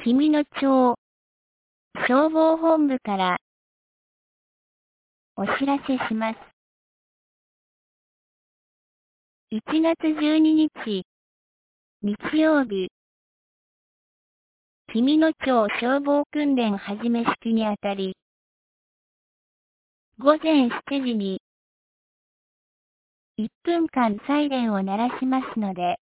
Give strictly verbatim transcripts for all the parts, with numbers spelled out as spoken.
紀美野町消防本部からお知らせします。いちがつじゅうににち、日曜日、紀美野町消防訓練始め式にあたり、ごぜんしちじにいっぷんかんサイレンを鳴らしますので、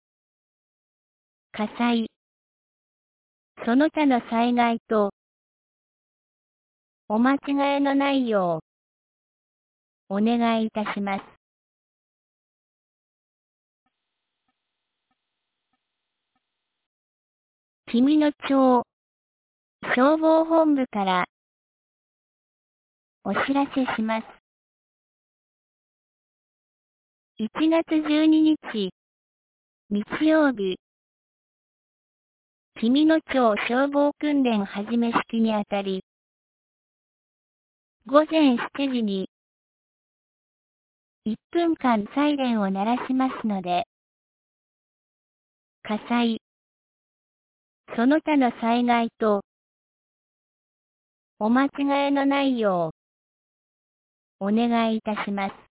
火災、その他の災害とお間違えのないようお願いいたします。紀美野町消防本部からお知らせします。いちがつじゅうににち、日曜日、紀美野町消防訓練始め式にあたり、ごぜんしちじにいっぷんかんサイレンを鳴らしますので、火災、その他の災害とお間違えのないようお願いいたします。